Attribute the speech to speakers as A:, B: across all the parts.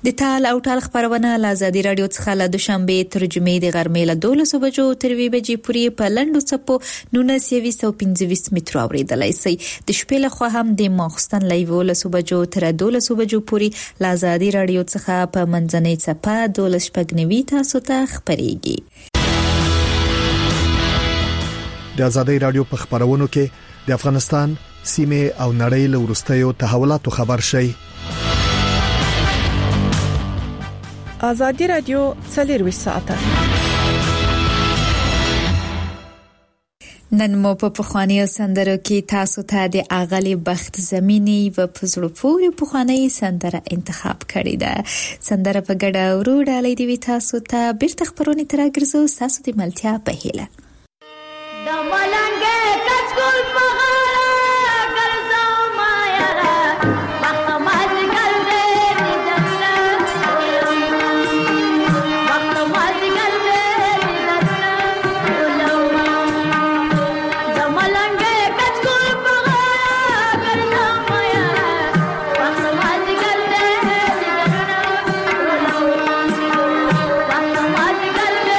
A: د تال او ټال خبرونه له ازادي رادیو څخه له دوشنبه تر جمعې د غرمې له 12 بجو تر 2 بجې پورې په لنډو څپو 1925 متر اوریدلای شئ. د شپې له خوا هم د ماخستن له 11 بجو تر 12 بجو پورې له ازادي رادیو څخه په منځنۍ څپه 12 تاسو ته خبريږي.
B: د ازادي رادیو په خبرونو کې د افغانستان سیمه او نړۍ له ورستیو تحولاتو خبر شي.
C: ازادي رادیو 24 ساعته.
A: نن مو په پخوانیو سندرو کې تاسو ته د اغلی بخت زمینی و پزړو پورې پخوانی سندره انتخاب کړی ده. سندره په ګډه وروډالې دی تاسو ته بیرته خبرونه ترګرځو تاسو د ملتیا په هیله.
D: د ملنګه کچکول په غاړه ګرځو ما یاره وخت ماز ګل دې دنه وخت ماز ګل دې دنه د ملنګه کچکول په غاړه ګرځو ما یاره وخت ماز ګل دې دنه وخت ماز ګل دې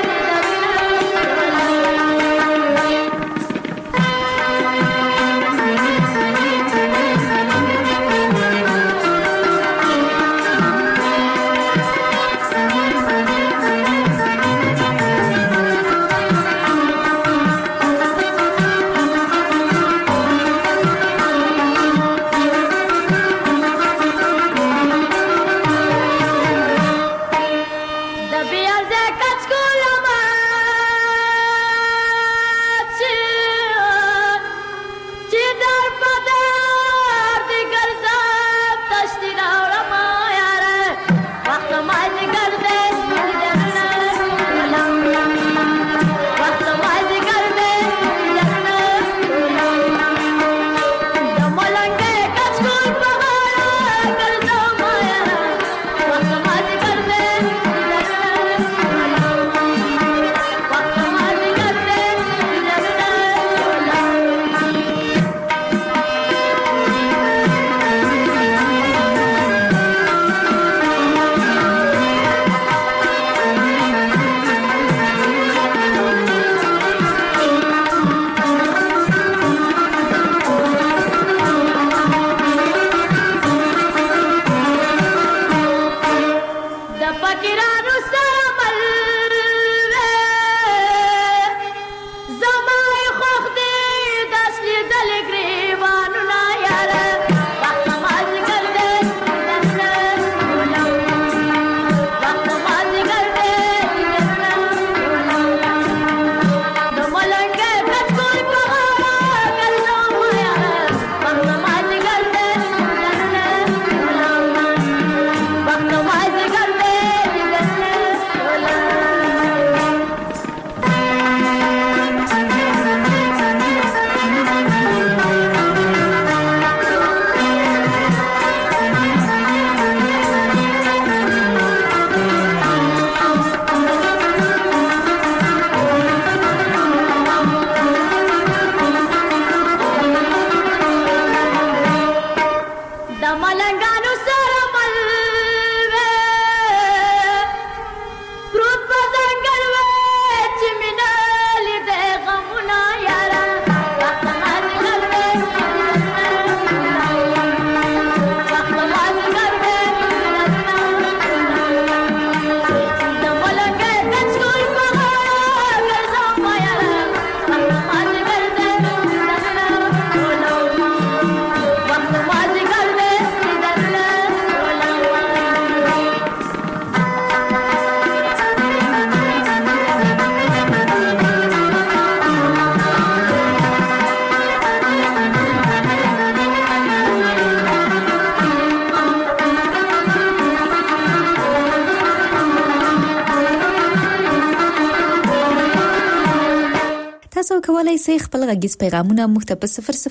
A: تاسو کولای شئ خپل غږیز پیغامونه موږ ته په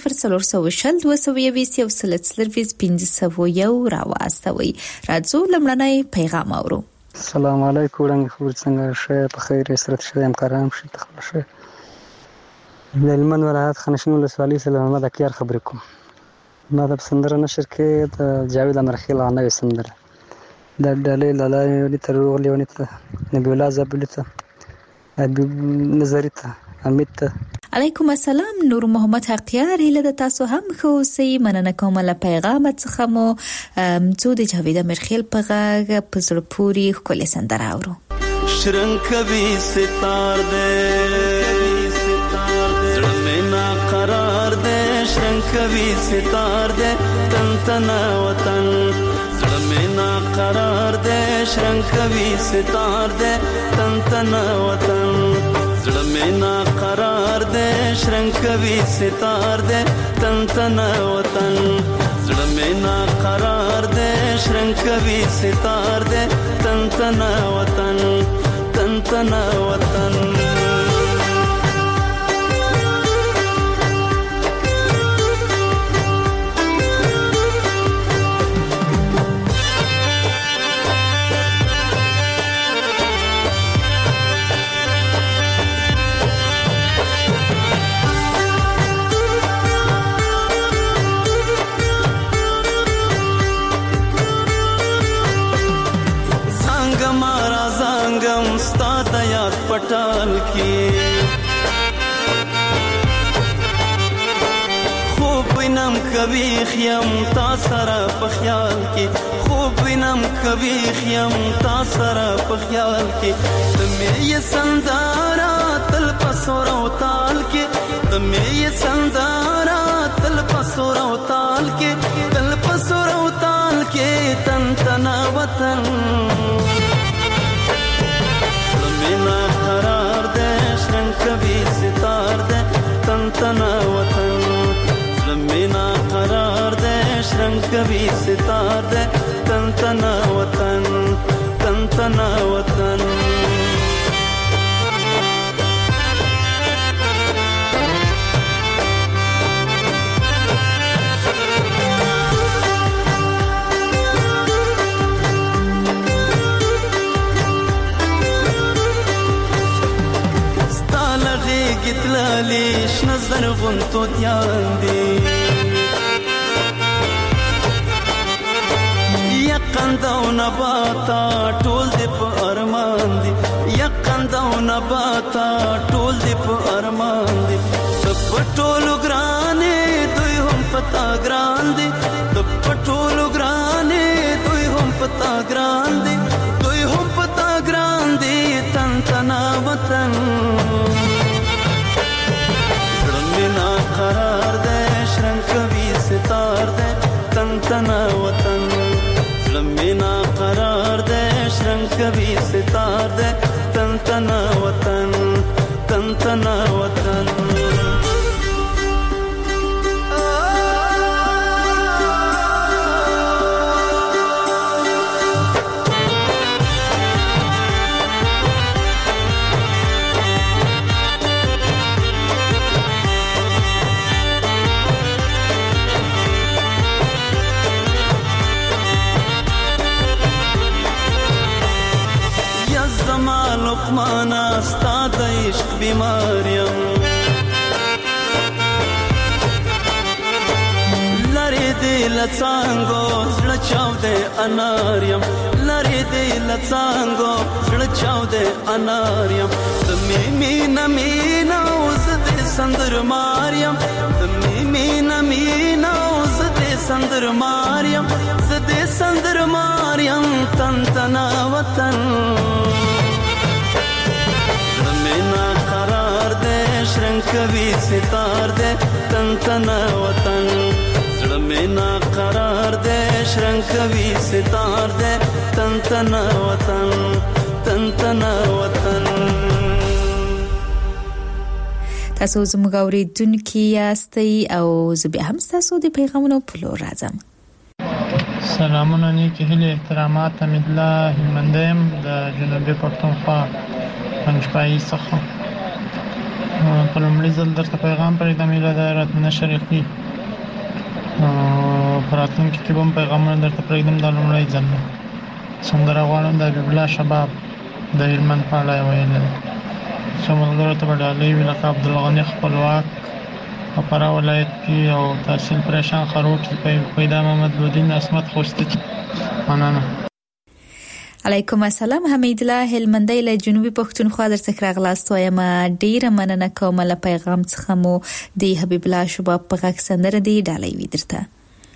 A: 0040201501 راواستوي. راځو لمړنۍ پیغام اورو.
E: السلام علیکم ورنګ خبر څنګه شه په خیر سره شه امکارام شه تخل شه د هلمند ولایت خنشین ولسوالۍ سره محمد اکیار خبرې کوم. ما د سندره نشر کې د جاوید امرخیل غنوي سندره د ډالۍ لاله ونې ته روغلې ونې ته نبی الله زابلي ته حبیب نظری ته حمید ته
A: علیکم السلام. نور محمد حقیار هله د تاسو هم خو سي مننه کوم له پیغام څخه مو څو د جاوید مرخیل په غږ په زړه پوری خپل سندره اورو.
F: شرنکوي ستار دې زړه مې نا قرار دې شرنکوي ستار دې تن تن وطن زړه مې نا قرار دې شرنکوي ستار دې تن تن وطن زړه مې نا قرار دې شرنکوي ستار دې تن تن وطن زړه مې نا قرار دې شرنکوي ستار دې تن تن وطن تن تن وطن पटाल की خوب وینم کبھی خیم تا سره په خیال کې خوب وینم کبھی خیم تا سره په خیال کې تمه یې سندارا تل پسور او تال کې تمه یې سندارا تل پسور او تال کې تل پسور او تال کې تن تن وطن مینا قرار دے شرنکوي ستار دے تن تن وطن مینا قرار دے شرنکوي ستار دے تن تن وطن تن تن وطن گتلالی شنظر غنتو دیان دی یقند و نباتا ټول دی په ارمان دی یقند و نباتا ټول دی په ارمان دی د پټولو ګرانې دوی هم پتا ګران دی د پټولو ګرانې دوی هم پتا ګران دی دوی هم پتا ګران دی تن تن وطن مینا قرار دے شرنکوي ستار دے تن تن وطن مینا قرار دے شرنکوي ستار دے تن تن وطن تن تن وطن لقمانا ستا د عشق بیماریم لری دی لڅانګو زړه چاو دې اناریم لری دی لڅانګو زړه چاو دې اناریم د مینا مینا اوس دې سندر ماریم د مینا مینا اوس دې سندر ماریم زدې سندر ماریم تن تن وطن مینا قرار دے شرنکوي ستار دے تن تن وطن زړه مینا قرار دے شرنکوي ستار دے تن تن وطن تن تن وطن.
A: تاسو زموږ اوریدونکي یاستئ او زه به هم تاسو د پیغامونو په لور راځم.
G: سلامونه نیکی هیله احترامات حمید الله هلمندیم د جنوبي پښتونخوا پنځپای څخه په لومړي ځل درته پیغام پرې د میله دایره نشریخي پراتونکو کې کوم پیغامونه درته پرېږدم د لومړي ځل څنګه غواړم د ببلا شباب د هلمند په اړه ویل څومره ته بدلې ویل کا عبدالغنی خپلواک په فرا ولایت کې او تحصیل پریشان خروټ پیدا محمد لودین اسمت خوشتي مننه.
A: علیکم السلام حمید الله هلمندی له جنوبي پښتونخوا درته راغلاست وایم ډیره مننه کوم له پیغام څخه مو د حبیب الله شباب په غږ سندره دی ډالۍ وی درته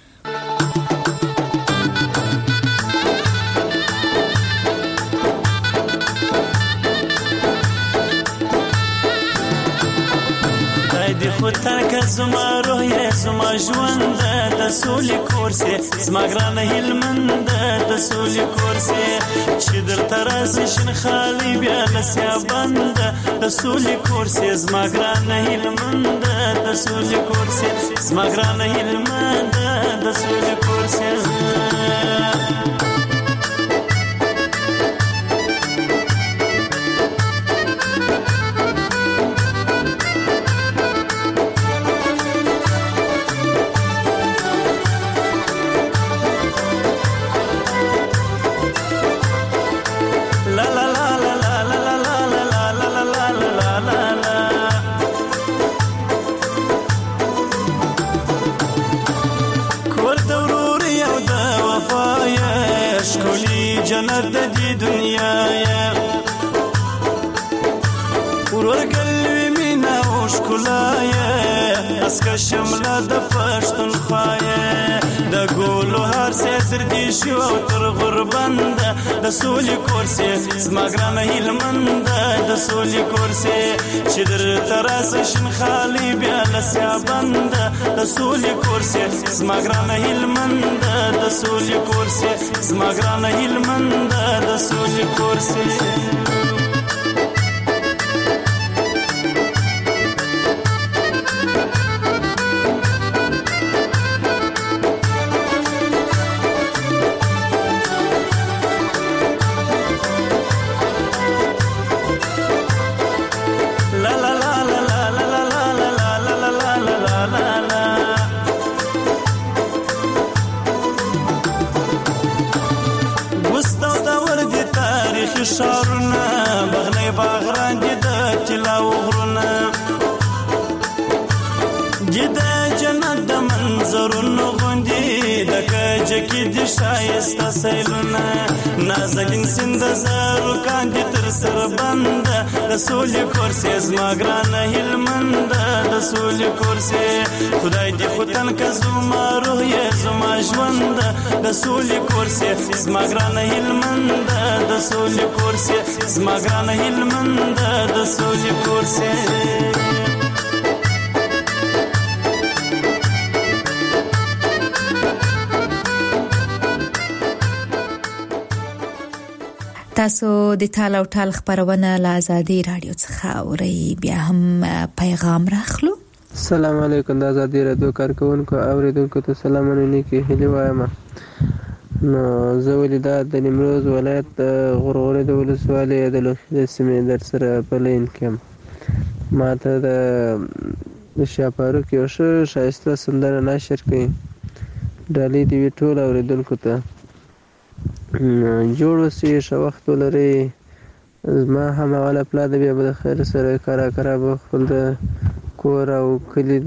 F: دی خودتن که زما روح یې زما ژوند د سولې کورسې زما ګرانه هلمند د سولې کورسې چې درته راسي شین خالي بیا لسیا بند د سولې کورسې زما ګرانه هلمند د سولې کورسې زما ګرانه هلمند د سولې کورسې جنت دی دنیا یا ورګلوي مینا او ښکلا یا اسکه شمله د پښتونخوا یا د ګولو هر سر دی شو او تر غربند د سولې کورسې زما ګرانه هلمند د سولې کورسې چې در تراس شین خالي بیا لسیا بند د سولې کورسې زما ګرانه هلمند د سولې کورسې زما ګرانه هلمند د سولې کورسې شارونه بغلې باغران دي د طلا او غرونه دي د جنت د منظرونو غوندي د کجه کې د شایسته سیلونه نازکین سیند زارو کاندي تر سر بند د سولې کورسې زما ګرانه هلمند د سولې کورسې خدای دې خدان که زما روح یې زما ژوند د سولې کورسې زما ګرانه هلمند د سولې کورسې زما ګرانه هلمند د سولې کورسې
A: تاسو د ټال او ټال خبرونه له آزادي رادیو څخه اورئ بیا هم پیغام راخلو
H: السلام علیکم د آزادي رادیو کارکونکو اوریدونکو ته سلامونه نیکی هلي وایم نو زه ولیدا د نیمروز ولایت د غورغوري د ولسوالۍ د لوخي سیمې در سره په لین کې ماته د شاپاروک یو شایسته سندره نشر کړي ډالۍ دی ټول اوریدونکو ته جوړ وسی ښه وخت ولري زما هم اوله پلا د بیا به د خیر سره کارا به خپل د کور او کلي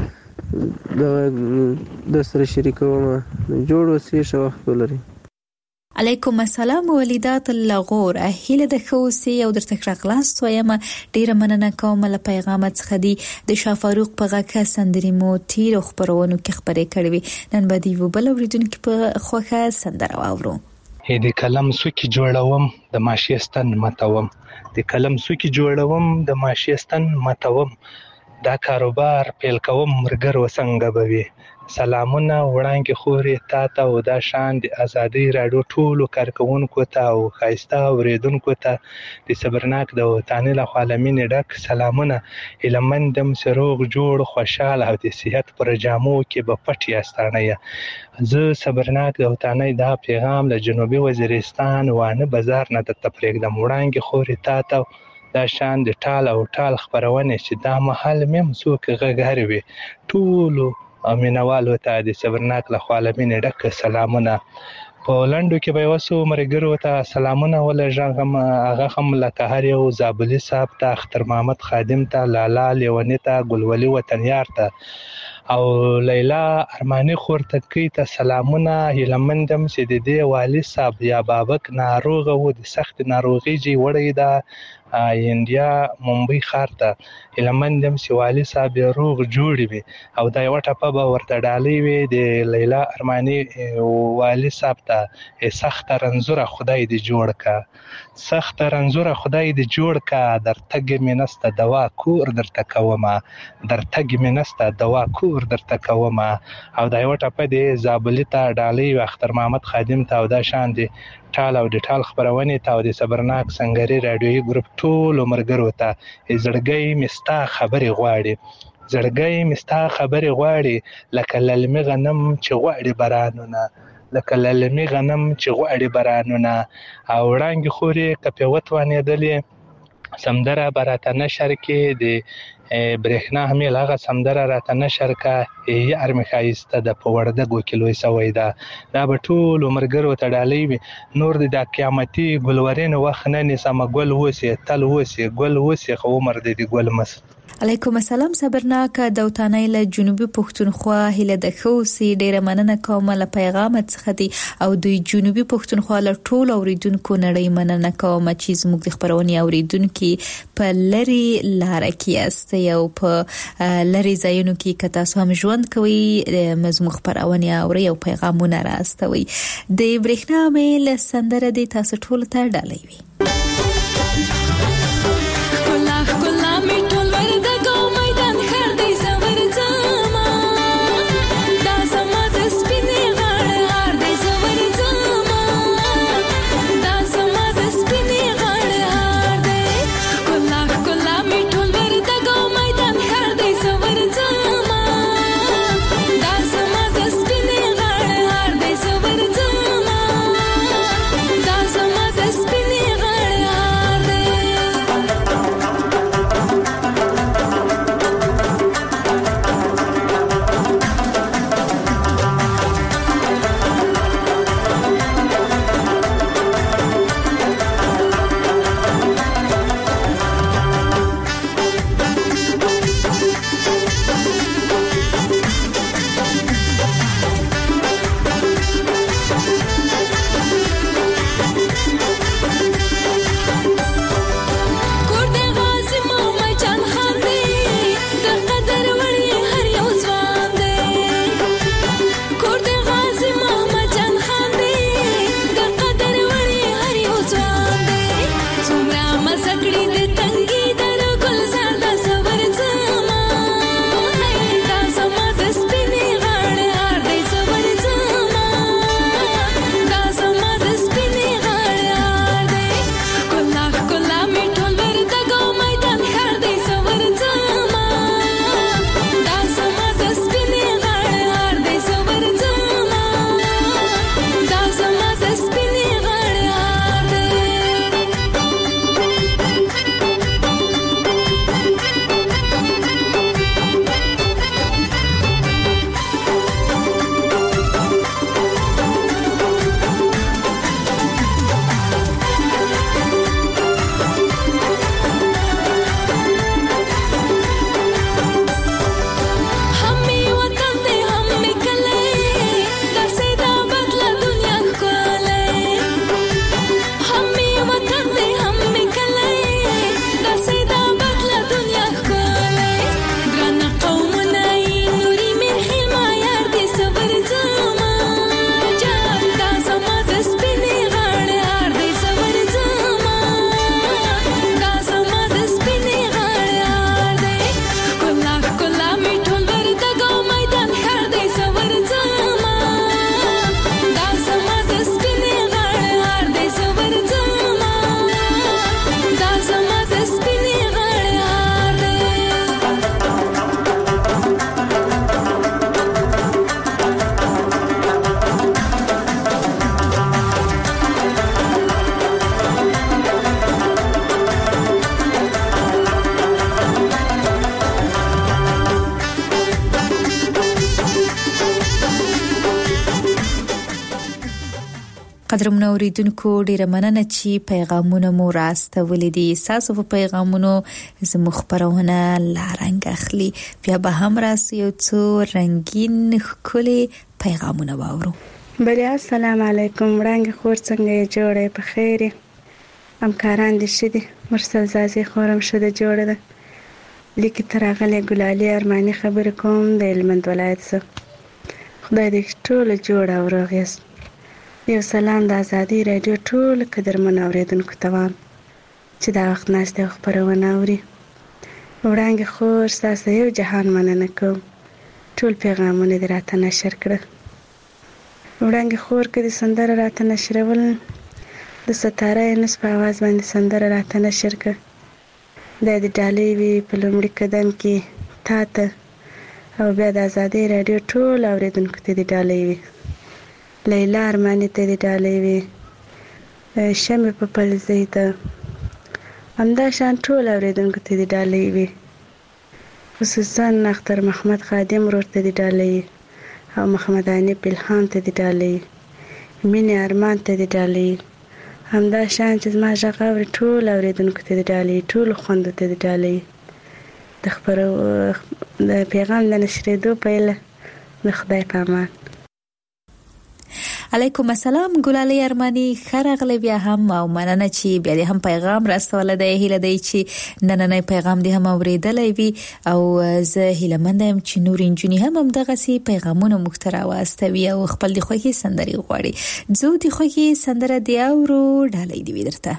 H: د سره شریکوم جوړ وسی ښه وخت ولري
A: علیکم السلام ولیدات اللغور اهله د خوسي او درته راغلاست وایم ډیره مننه کوم له پیغام څخه دی د شافاروق په غاکه سندري مو تیر خبرونو کې خبرې کړې نن به دی وبل اوریدونکو په خوخه سندره واورو
I: د کلم سوکی جوړوم د ماشیستان متوم د کلم سوکی جوړوم د ماشیستان متوم دا کاروبار پیل کوم مرګر وسنګ بوي سلامونه وړاندې خورې تا ته او دا شان د آزادي رادیو ټولو کارکونکو ته او خایسته اوریدونکو ته د صبرناک د وطن له عالمین ډک سلامونه هلمندم سروغ جوړ خوشاله او د صحت پر جامو کې به پټ یاستانه زه صبرناک د وطن دا پیغام له جنوبي وزیرستان وانه بازار نه د تفریق د وړاندې خورې تا ته دا شان د ټال او ټال خبرونه چې دا محل مم څوک غږهروي ټولو امینوالو ته د صبرناک له عالمین ډک سلامونه په لندو کې به وسو مرګرو ته سلامونه ولژغم هغه هم لکه هر یو زابلی صاحب ته اختر محمد خادم ته لالا لیونی ته ګلولي وطنیار ته او لیلا ارماني خور تکي ته سلامونه هیلمندم چې د دې والي صاحب یا بابک ناروغه و د سخت ناروغي جي وړي دا انډیا ممبئی ښار ته هیلمندم چې والي صاحب روغ جوړ وي او دا یو ټپه به ورته ډالۍ وي د لیلا ارماني والي صاحب ته سخت رنځوره خدای دې جوړ کا سخت رنځوره خدای دې جوړ کا در تګ مې نسته دوا کور درته کومه در تګ مې نسته دوا کور درته کومه او دا یو ټپه دې زابلي ته ډالۍ وي اختر محمد خادم ته او دا شان دي ټال او د ټال خبرونه ته او د صبرناک سنگري رادیوي ګروپ ټول مرګرو ته زړګي مستا خبري غواړي زړګي مستا خبري غواړي لکه للمي غنم چې غواړي بارانونه لکه للمي غنم چې غواړي بارانونه او وړانګي خوري کپیوت وانېدلې سمدره براته نشر کې د برېښنا همیل هغه سمدره راته نشر کا یار مخایسته د پوردګو کیلوي سوي دا به ټول مرګرو ته ډالۍ وي نور د قیامتي ګلورین وخت نه نسمه ګل وسی تل وسی ګل وسی خو عمر د ګل مس
A: علیکم السلام صبرناک دوتانه له جنوبي پښتونخوا هله د خوسي ډیره مننه کوم له پیغام څخه دی او د جنوبي پښتونخوا له ټول اوریدونکو نړۍ مننه کوم چې زموږ خبرونه اوریدونکو په لری لار کې است یو په لری ځایونو کې کتا سم ژوند کوي مزموږ خبرونه اوري او پیغامونه راستوي د برېښنا میل سندره د تاسو ټول ته ډالۍ وي
D: Spinning
A: قدرمن اوریدونکو ډیره مننه چې پیغامونه مو راستولې دي. تاسو په پیغامونو زموږ خبرونه لارنګ اخلي. بیا به هم راسي یو څو رنگین ښکلي پیغامونه واورو.
J: بله السلام علیکم. وړاندې خور څنګه جوړه په خیر؟ همکاران دې شدي. مرسل زازي خورم شده جوړه ده. لیکي ترغله ګلالي ارماني خبر کوم د هلمند ولایت څخه. خدای دې ټول جوړ او روغ یاست. یو سلام د ازادي رادیو ټول قدرمن اوریدونکو ته وایم چې دا وخت ناشته خبرونه اوري. وړاندې خور تاسو یو جهان مننه کوم. ټول پیغامونه دې راته نشر کړه. وړاندې خور کې د سندره راته نشرول د ستاره نس په आवाज باندې سندره راته نشر کړه. د دې ډالۍ وی په لومړي قدم کې تاته او بیا د ازادي رادیو ټول اوریدونکو ته دې ډالۍ وی. لیلا ارمانی ته دې ډالۍ وی. شمه په پلزې ته همدا شان ټول اوریدونکو ته دې ډالۍ وی. خصوصا اختر محمد خادم ورته دې ډالۍ او محمد انیب الهام ته دې ډالۍ. مینه ارمان ته دې ډالۍ. همدا شان چې ما ژغاوري ټول اوریدونکو ته دې ډالۍ. ټول خوند ته دې ډالۍ. د خبرو د پیغام د نشریدو پیله د خدای په امان.
A: علیکم السلام ګلالي ارماني خرغله بیا هم او مننه چې بیا هم پیغام راستول دی. هیله دی چې نننې پیغام دې هم اوریدلې وي او زه هیله مند یم چې نور انجونی هم دغه سي پیغامونه مخترا واستوي او خپل د خوږی سندري غواړي. زه د خوږی سندره دی اورو ډالۍ دی ودرته.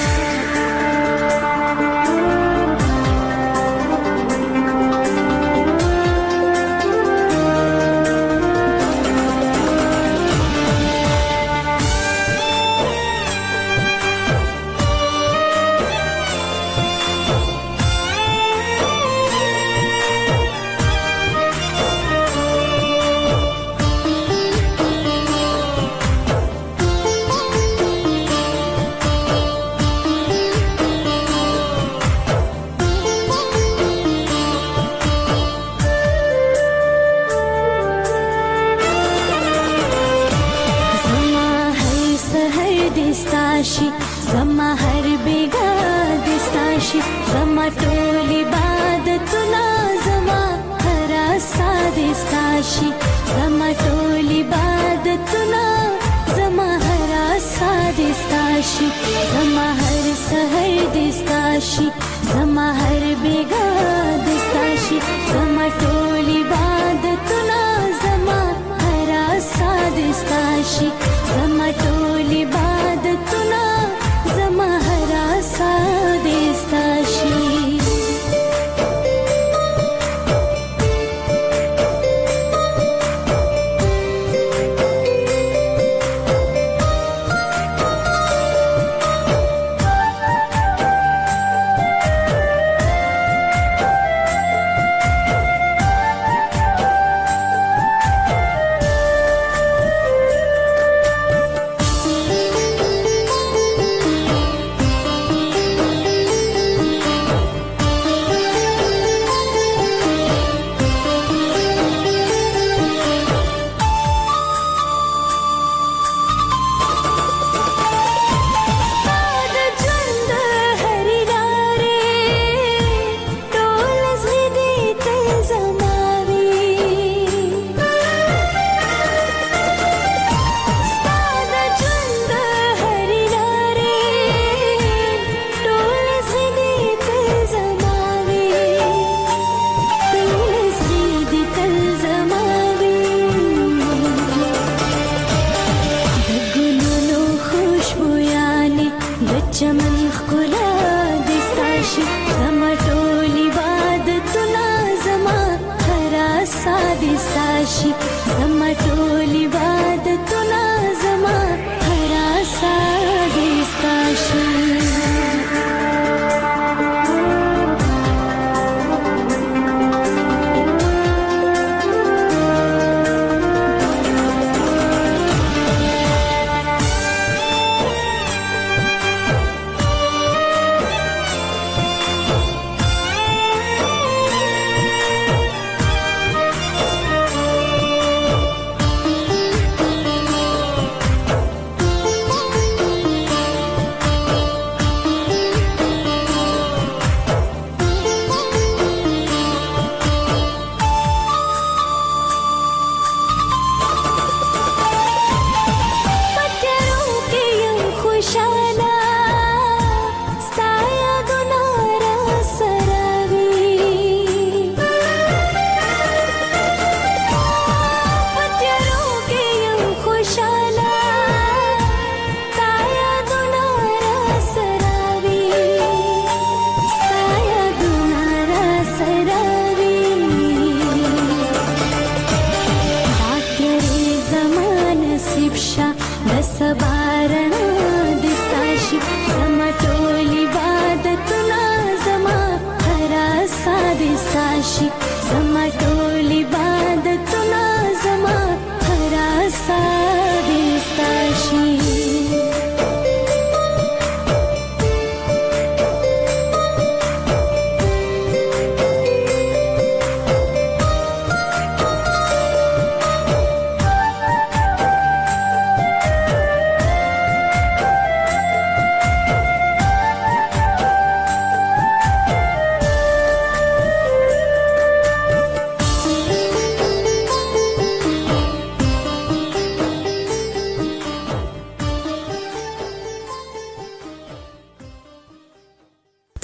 D: زما هر بیگا دستاشی زما ټول عبادتونه زما هر ساده دستاشی زما ټول عبادتونه زما هر ساده دستاشی زما هر سحر دستاشی زما هر بیگا دستاشی زما ټول عبادتونه زما هر ساده دستاشی زما ټول عبادتونه زما هر ساده دستاشی.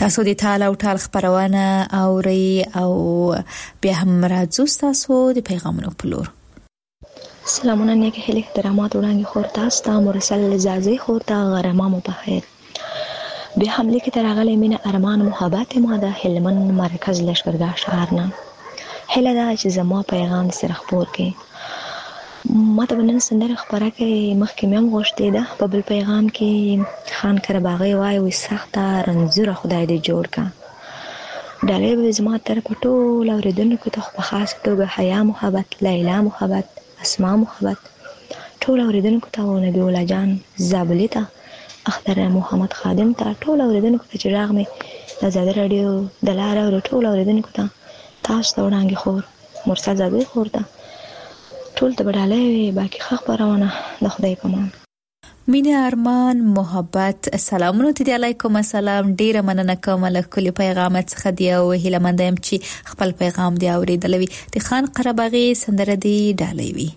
A: تاسو د ټال او ټال خبرونه اوري او بیا هم راځو تاسو د پیغامونو په لور.
K: سلامونه نیک هلي احترامات وړاندې خور تاسو ته مرسل زازي خور ته غرمامو په خیر. بیا هم لیک ترغلې مینه ارمان محبت ما د هلمند مرکز لشکرګاه شهر نه هله دا چې زما پیغام سره خبر کې ما ته بنن سندره خبره کې مخکې مې غوښتې ده په بل پیغام کې خان کرباغي وای وي سخته رنځوره خدای دې جوړ کا ډالې به زما تر پټو لوریدونکو ته په خاص توګه حیا محبت لیلا محبت اسماء محبت ټول اوریدونکو ته نبی الله جان زابلی ته اختر محمد خادم ته ټول اوریدونکو ته چې راغ مې د آزاد رادیو د لار او ټول اوریدونکو ته تاسو ته وړاندې خور مرسل زابلی خور ته ټول ته بداله باقي خبرونه د خدای په امان.
A: مینه ارمان محبت سلامونه ته علیکم السلام ډیره مننه کوم له کلی پیغام څخه دی او هیله مندم چې خپل پیغام دی اوریدلوي د خان قرباغي سندره دی ډالوي.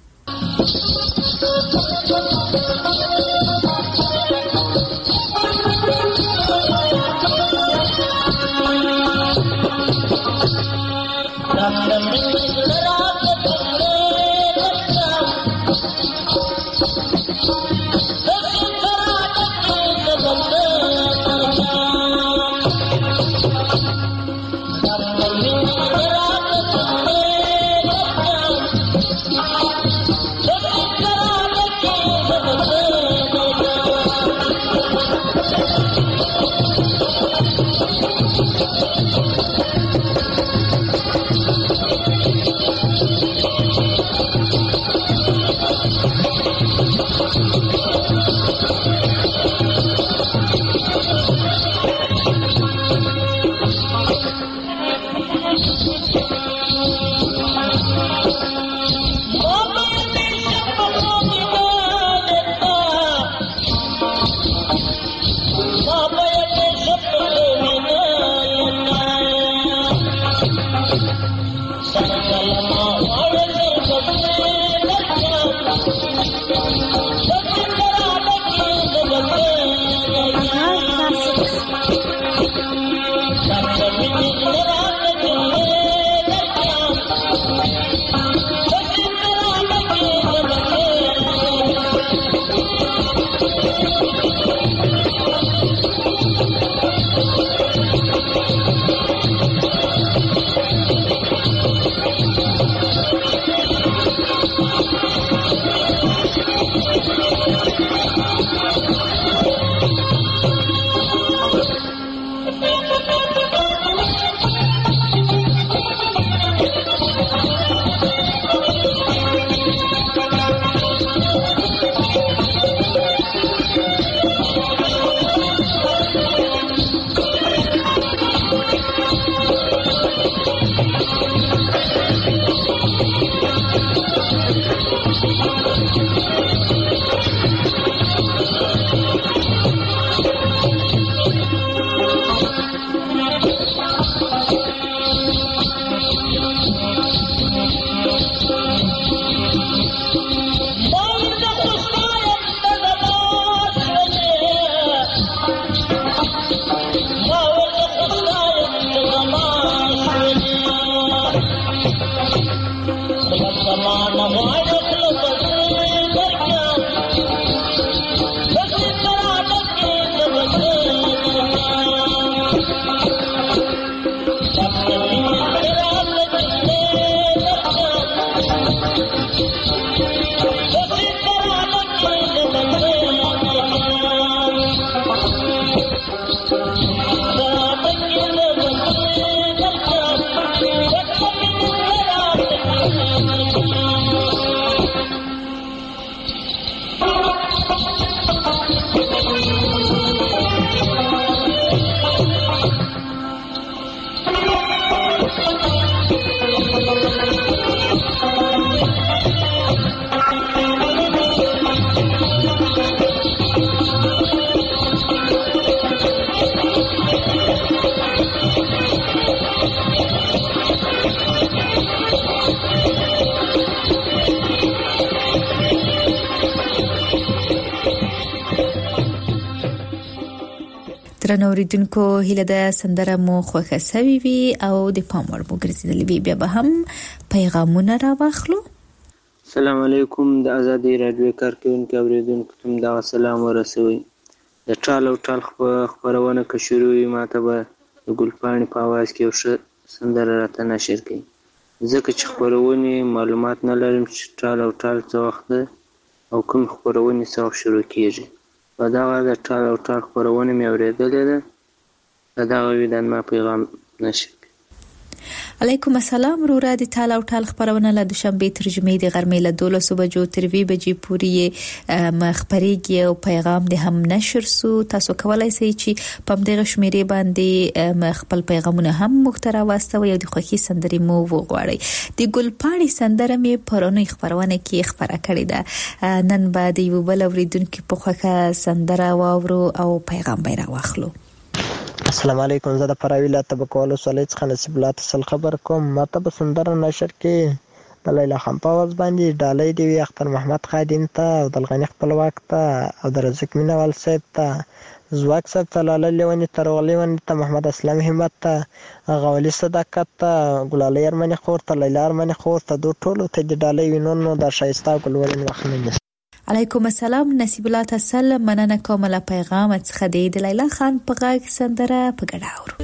A: درنوریدونکو هیله د سندره مو خوښه سوي وي او د پامور مو ګرځیدلی وي. بیا به هم پیغامونه راوخلو.
H: السلام علیکم. د آزادي رادیو کارکونکو اوریدونکو ته دا سلام ورسوي. د ټال او ټال خبرونه که شروع وي ماته به د ګلپاڼې په आवाज کې یو ښه سندره راته نشر کړي، ځکه چې خبرونه معلومات نه لرم چې ټال او ټال څه وخت او کوم خبرونه څه وخت شروع کیږي. په دغه د ټال او ټال خبرونه مې اورېدلې ده. په دغه ویډیو ما پیغام نشر.
A: علیکم السلام. رورا د ټال او ټال خبرونه له دوشنبه ترجمه د غرمې له 12 بجو تر 2 بجې پورې مخبريږي او پیغام د هم نشر سو. تاسو کولای شئ چې په دغه شمیرې باندې خپل پیغامونه هم مخترا واستوي او د خوښي سندري مو وغواړئ. د ګلپاڼې سندره مې پرونی خبرونه کې خبره کړې ده. نن بعد یو بل اوریدونکو په خوښه سندره واورو او پیغام به راوخلو.
L: السلام علیکم. زه د فراه ولایت تبکول وسلې څخه نصیب الله تسل خبر کوم. ماته به سندره نشر کې د لیلا خان په आवाज باندې ډالۍ دی وي اختر محمد خادم ته او د الغنی خپلواک ته او د رزق مینوال صاحب ته زواک صاحب ته لاله لیونی ترغلی ونی ته محمد اسلام همت ته غولی صداقت ته ګلالی ارمنی خور ته لیلا ارمنی خور ته دو ټولو ته د ډالۍ وینونو د شایسته ګلورین وخت.
A: علیکم السلام. نصیب الله تسل مننه کوم له پیغام څخه د لیلا خان په غږ سندره په ګډه اورو.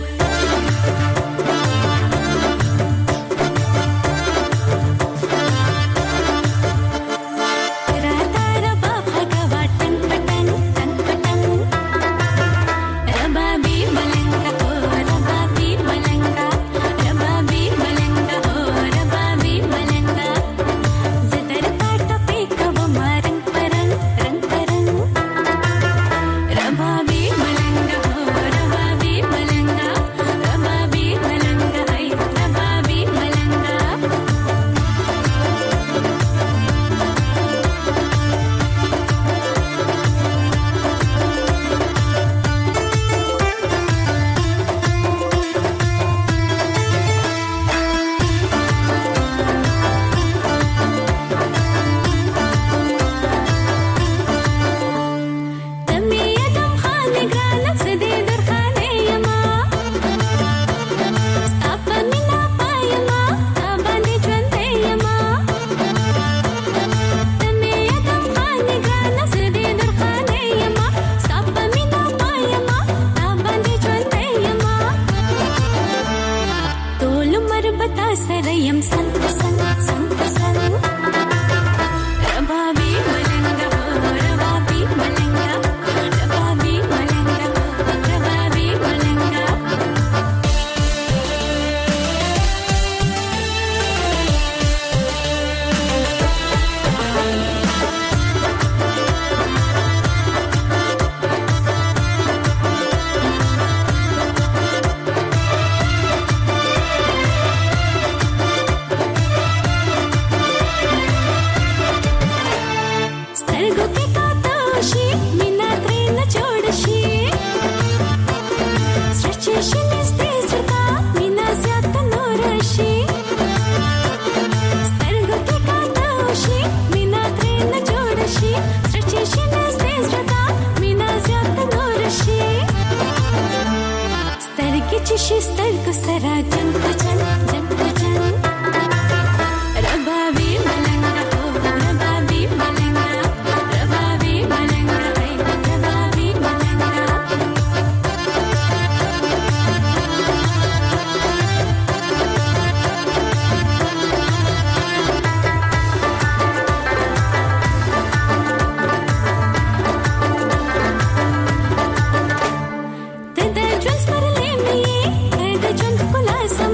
D: ژوند خلاصه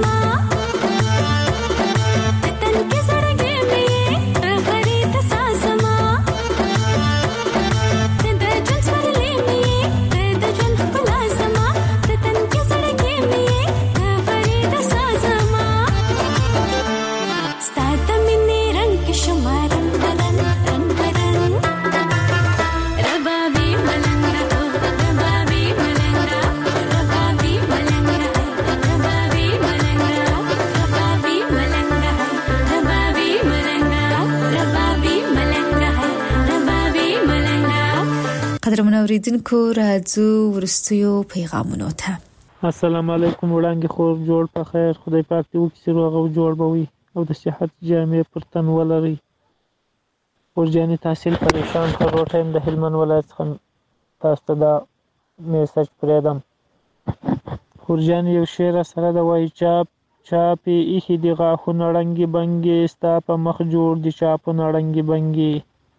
A: اوریدونکو راځو ورستیو پیغامونو ته.
M: السلام علیکم وړاندې خور جوړ په خیر خدای پاک دې وکړي چې روغ او جوړ بوي او د صحت جامې پر تن ولري. ورجاني تحصیل پریشان کړو ټایم د هلمند ولایت څخه تاسو ته دا میسج پرېدم. ورجاني یو شعر سره د وای چاپې ایښي دي غاښونه ړنګې بنګې ستا په مخ جوړ دي چاپونه ړنګې بنګې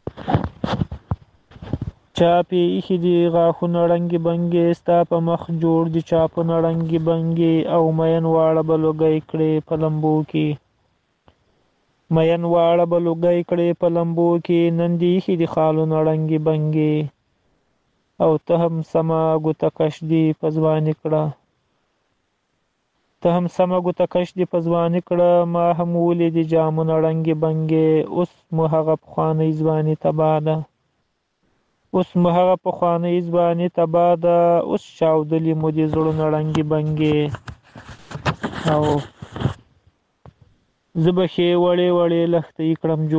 M: چاپې ایښي دي غاښونه ړنګې بنګې ستا په مخ جوړ دي چاپونه ړنګې بنګې او مین واړه به لوګی کړې په لمبو کې مین واړه به لوګی کړې په لمبو کې نن دې ایښي دي خالونه ړنګې بنګې او ته هم سمه ګوته کش دي په ځواني کړه په ځواني کړه ما هم ولیدې جامونه ړنګې بنګې اوس مو هغه پخوانۍ ځواني تباه ده اوس چاودلي مو دي زړونه ړنګې بنګې او زه به ښې وړې لښتې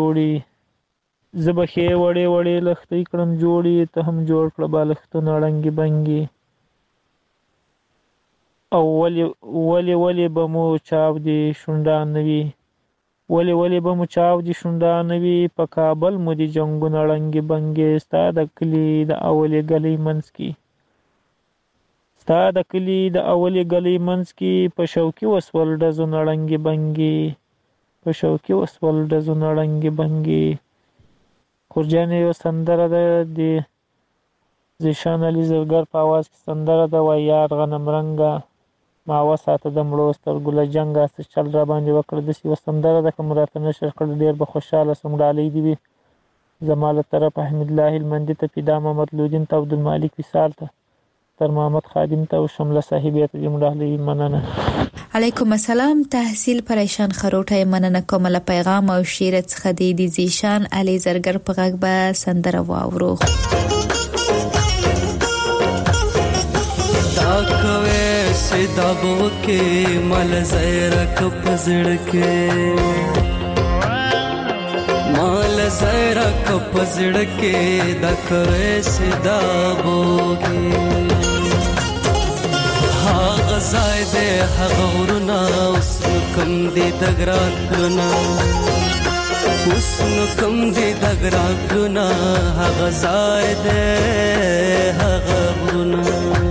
M: کړم جوړې ته هم جوړ کړه بالښتونه ړنګې بنګې او ولې به مو چاودې شونډان وي په کابل مو دي جنګونه ړنګې بنګې ستا د کلي د اولې ګلۍ منځ کې په شوکي وسول ډزونه ړنګې بنګې خورجانې یو سندره ده د زیشان علي زرګر په آواز کې سندره ده وای یار غنم رنګه ماوه ساته د مړو سترګو له جنګه څه چل را باندې وکړه داسې یوه سندره ده که مو راته نشر کړه ډېر به خوشحاله سم. ډالۍ دې وي زما له طرفه حمیدالله هلمندي ته فدا محمد لودین ته عبدالمالک وصال ته تر محمد خادم ته او شمله صاحبې ته دې مو ډالۍ مننه.
A: علیکم السلام تحصیل پریشان خروټه مننه کوم له پیغام او شعر څخه د زیشان علي زرګر په غږ به سندره واورو.
F: دا کوي سیدا بو کې مل زیرک پزړ کې دا کوي سیدا بو کې هغه ځای دې هغه ورونه اوس کم دې د ګران پلونه هغه ځای دې هغه ورونه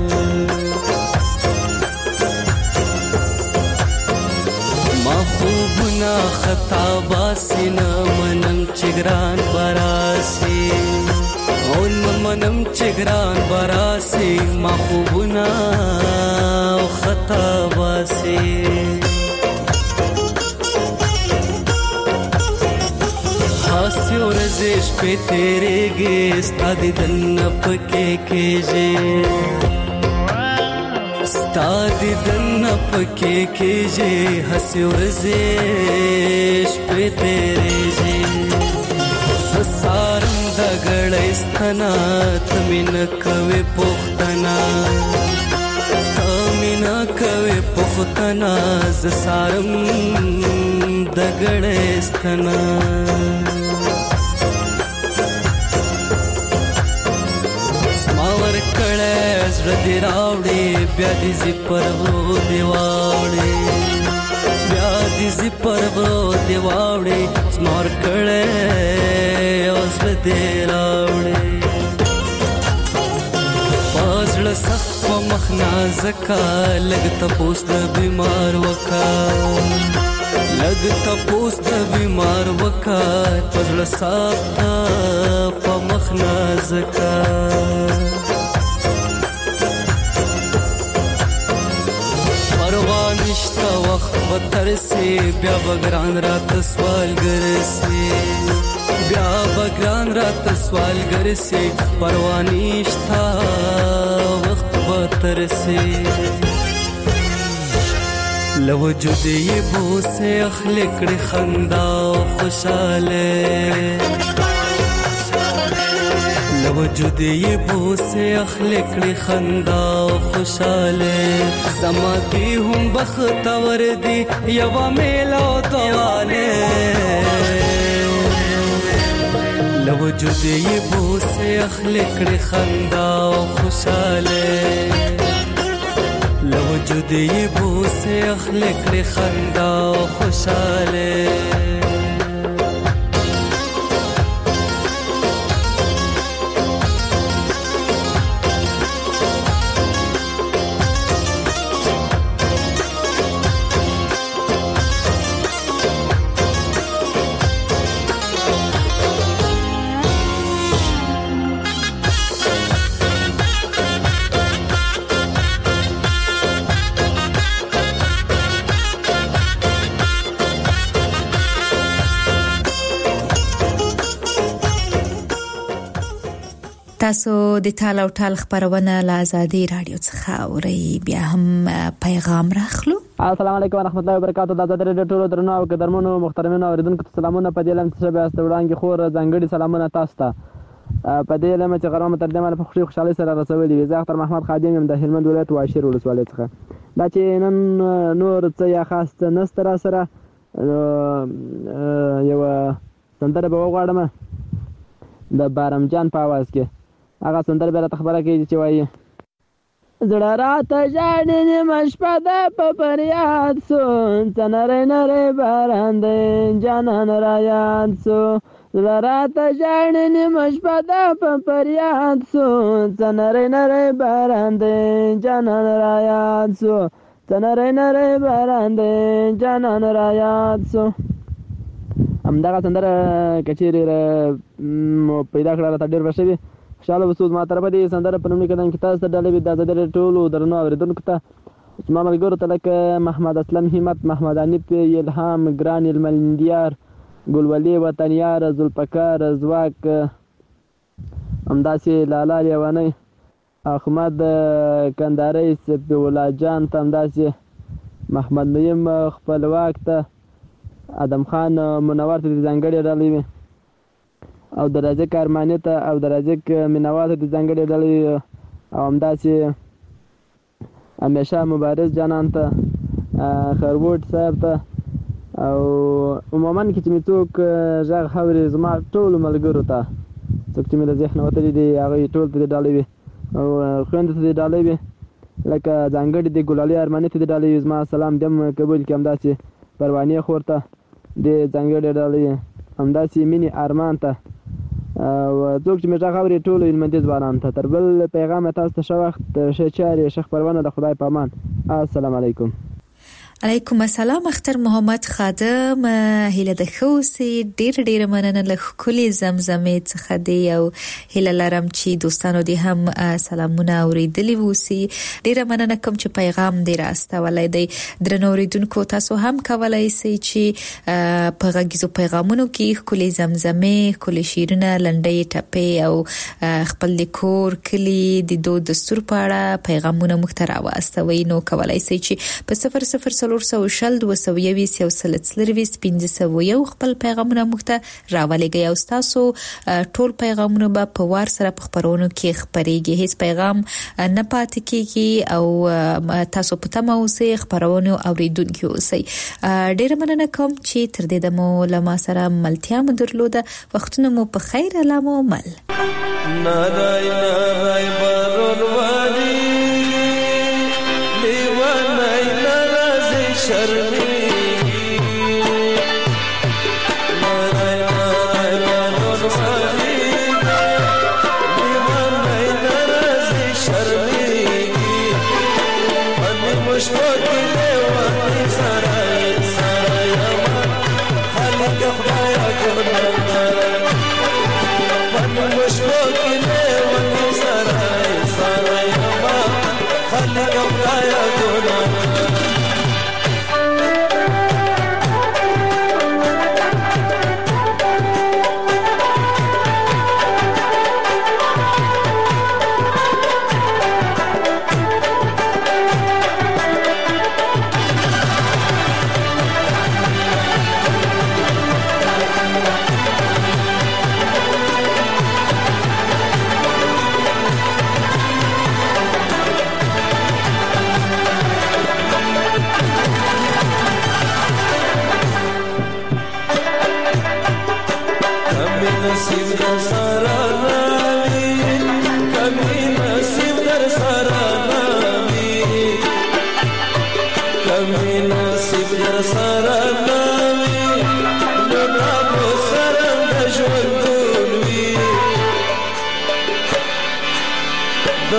F: ما خوبونه خطا باسي نه منم چې ګران براسي ما خوبونه خطا باسي هاسي ورځې شپې تیرېږي ستا دیدن پکې کېږي هاسي ورځې شپې تیرېږي سارم د ګړۍ ستنا ته مینه کوې پوښتنه زه سارم د ګړۍ ستنا زما ورکړی زړه دې راوړې بیا دې زی پر غرو دې واوړې زما ورکړی او زړه دې راوړې په زړه سخت په مخ نازکه لږ تپوس د بیمار وکه په زړه سخت په مخ نازکه نشتا وخت بترسي بیا بګران رات سوال ګرسي پرواني شتا وخت بترسي لوجود یې بوسه اخلي کړي خندا او خوشاله لوجود یې بوسه اخلي کړي خندا او خوشاله زما دې هم بختور دي یو میلو دواله
N: لوجود یې بوسه اخلي کړي خندا او خوشاله لوجود یې بوسه اخلي کړي خندا او خوشاله
A: تاسو د ټال او ټال خبرونه له آزادي رادیو څخه اورئ بیا هم پیغام راخلو.
O: السلام علیکم ورحمت الله وبرکاتہ. د آزادي رادیو ټولو درنو او قدرمنو محترمینو اوریدونکو ته سلامونه. په دې لم چې بیا ستوړانګي خور ځانګړي سلامونه تاسو ته. په دې لم چې غرامه ترجمه په خوشحالي سره رسولي وي. زه اختر محمد خادم يم د هلمند ولایت واشیر ولسوالۍ څخه. دا چې نن نور څه یا خاص نستر سره یو سندره به وغواړم د بارم جان په आवाज کې. هغه سندره به راته خبره کوي چې وایي زړه راته ژاړي نیمه شپه ده په فریاد سو څه نری نری باران دی جانان را یاد سو زړه راته ژاړي نیمه شپه ده په فریاد سو څه نری نری باران دی جانان را یاد سو څه نری نری باران دی جانان را یاد سو. همدغه سندره که چیرې پیدا کړه راته ډېر به ښه وي. خوشحاله به سو. زما طرفه دې سندره په لومړي قدم کې تاسو ته ډالۍ وي د آزادي رادیو ټولو درنو اورېدونکو ته. زما ملګرو ته لکه محمد اسلم همت، محمد حنیف، الهام، ګران المندیار، ګلولي وطنیار، ذوالفقار ځواک، همداسې لالا لیوانی، احمد کندهاري، صفي الله جان ته، همداسې محمد نعیم خپلواک ته، ادم خان منور ته د ځانګړې ډالۍ وي او د رازق ارماني ته او د رازق مینوال ته د ځانګړې ډالۍ او همداسې همیشه مبارز جانان ته، خروټ صاحب ته او عموما کې چې مې څوک غږ اوري زما ټولو ملګرو ته څوک چې مې له ذهنه وتلي دي هغوی ټول ته د ډالۍ وي او خویندو ته د ډالۍ وي لکه ځانګړې د ګلالي ارماني ته د ډالۍ وي. زما سلام دې هم قبول کړي. همداسې پروانې خور ته د ځانګړې ډالۍ، همداسې مینې ارمان ته او څوک چې مې غږ اوري ټولو هلمندي ځوانانو ته. تر بل پیغام تاسو ته ښه وخت، ښه چارې، ښه خپرونه. د خدای په امان. السلام علیکم.
A: علیکم السلام. اختر محمد خادم هیله د خوسي ډیر مننه له کلی زمزمې څخه دی او هیله لرم چې دوستانو دې هم سلامونه اوریدلی ووسی. ډیر مننه کوم چې پیغام دې راستولای دی. درنو اوریدونکو تاسو هم کولای شئ چې په غږیزو پیغامونو کې کلی زمزمې، کلی شیرونه، لنډۍ، ټپې او خپل لیکور کلی د دود دستور په اړه پیغامونه مخ ته راوستوي. نو کولای شئ چې په 00 شل 220 یو سلسلروي 1501 خپل پیغامونه موږ ته راولېږئ او تاسو ټول پیغامونه به په وار سره په خبرونو کې خبرېږي. هیڅ پیغام نه پاتې کیږي او تاسو په تمه اوسئ، خبرونه اوریدونکي اوسئ. ډېر مننه کوم چې تر دې دمو لما سره ملتیا مو درلوده. وختونه مو په خیر. الله مو مل.
F: نارای نارای بارونوالي لیوانای نرازی شرمی نارای نارای بارونوالي لیوانای نرازی شرمی منی مشباکی لیوانی سرای سرای امان خالق خدایا کنن دارای منی مشباکی لیوانی سرای سرای امان خالق خدایا کنن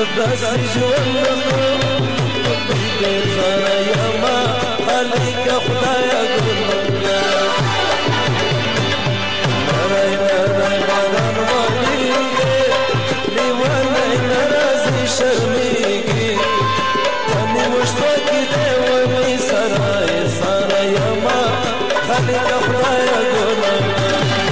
F: داسې ژوند بې زاره یما خالقه خدایه ګلمنګه نری نری باران وریږي لیونی نه راځي شرمېږي په نیمو شپه کې دی ونې سره یما خالقه خدایه ګلمنګه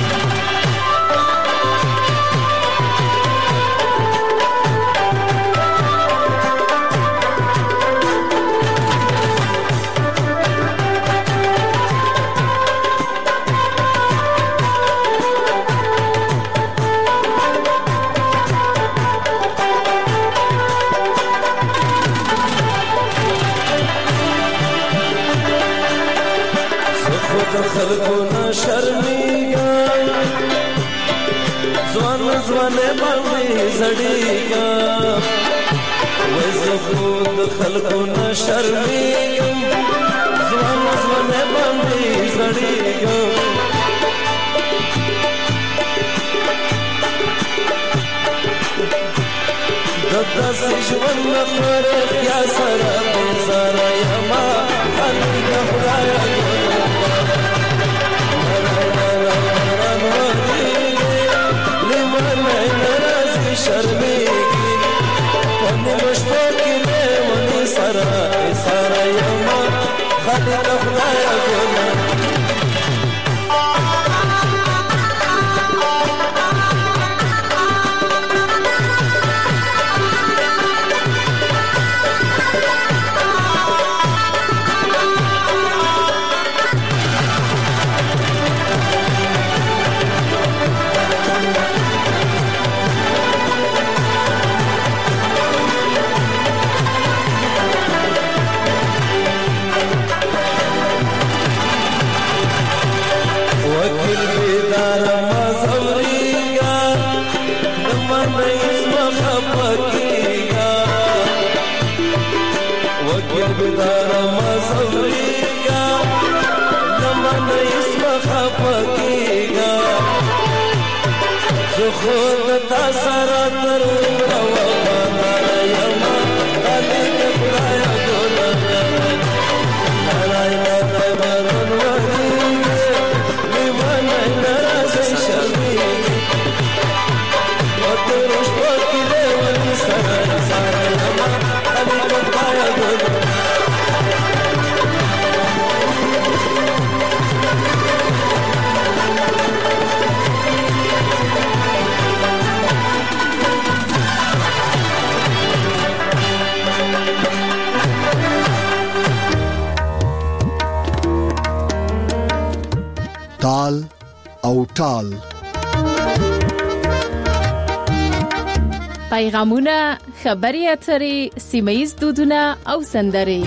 F: خلقونه شرمېږم ځوانې باندې زړېږم وای زه خو د خلقونه شرمېږم ځوانې باندې زړېږم د داسې ژوند نه خوریا سره بېزاره یما خالقه خدایه شرمېږي په نیمو شپو کې لیوني سره یما خالقه خدایه ګلمنګه خود تا سره تر وفادار یما خالقه خدایه ګلمنګه نری نری باران وریږي لیونی نه راځي شرمېږي په تورو شپو کې لیوني سره یما خالقه خدایه ګلمنګه
B: تال او ټال
P: پیغامونه خبري اترې سیمه‌ییز دودونه او سندرې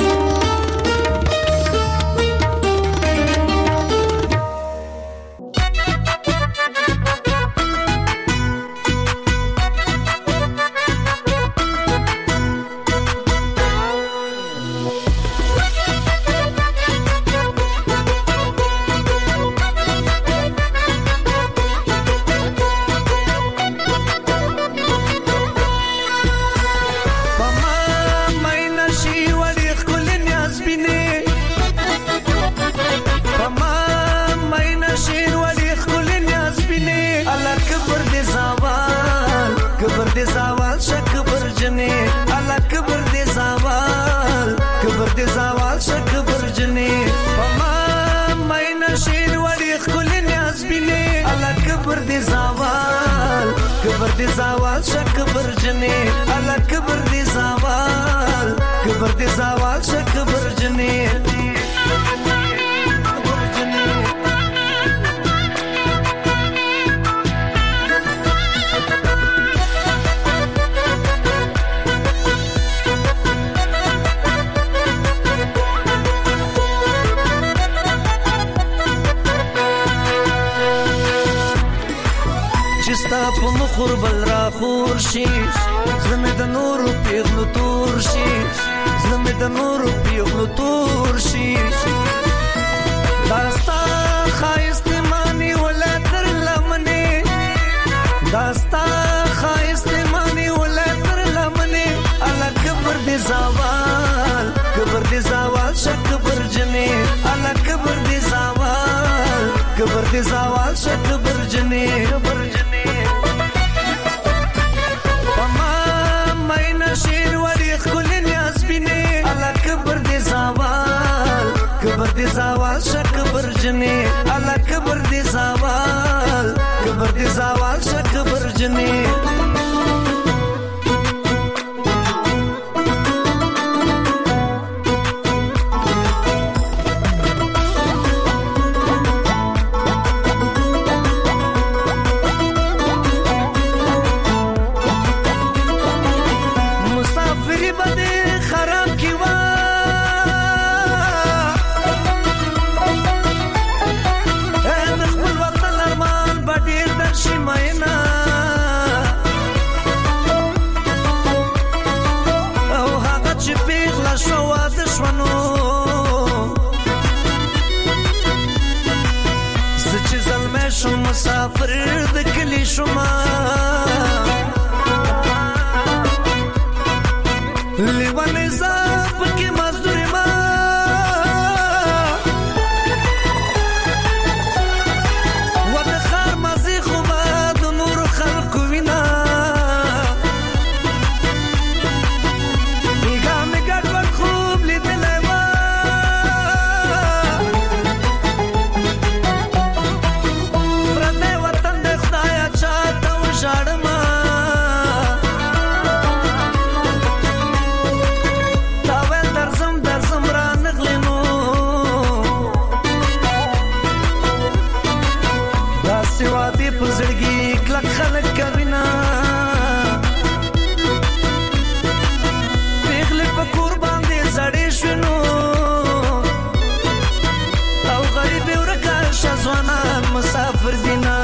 Q: خوربل را خور شي زلمه د نورو پیغلو تور شي زلمه د نورو پیغلو تور شي داستا خایست مانی ولا تر لمنه داستا خایست مانی ولا تر لمنه دې زوال شک برجنې پما مینه شیر وړي خل نیاز بینه الله کبر دې زوال شک برجنې الله کبر دې زوال شک برجنې مسافر د کلی شما لیوانه زاپ کې مزدور ما ود خار مزي خو ما د نور خلق وینا میګه میګه ور خوب لیدلې پزړګي کلک خلک کوینا پیغله په قربان دې زړې شنو او غریب ورکا شزوانا مسافر دینا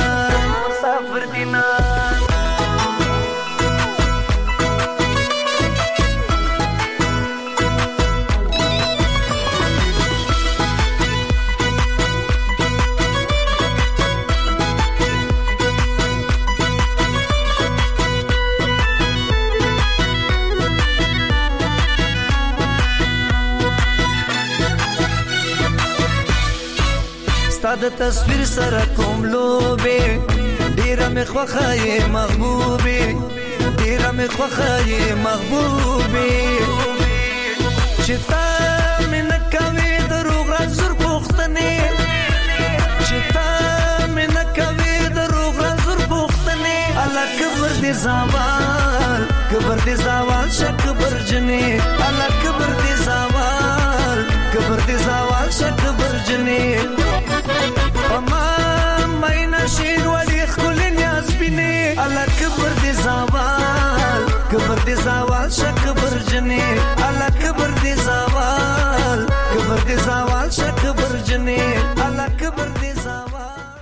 Q: د تصویر سره کوم لوبه ډیره مې خوخه محبوبه ډیره مې خوخه محبوبه چې تا مې نه کوي دروغ زر پوښتنه چې تا مې نه کوي دروغ زر پوښتنه الله کبر دې زوال شک برجنې الله کبر دې زوال شک برجنې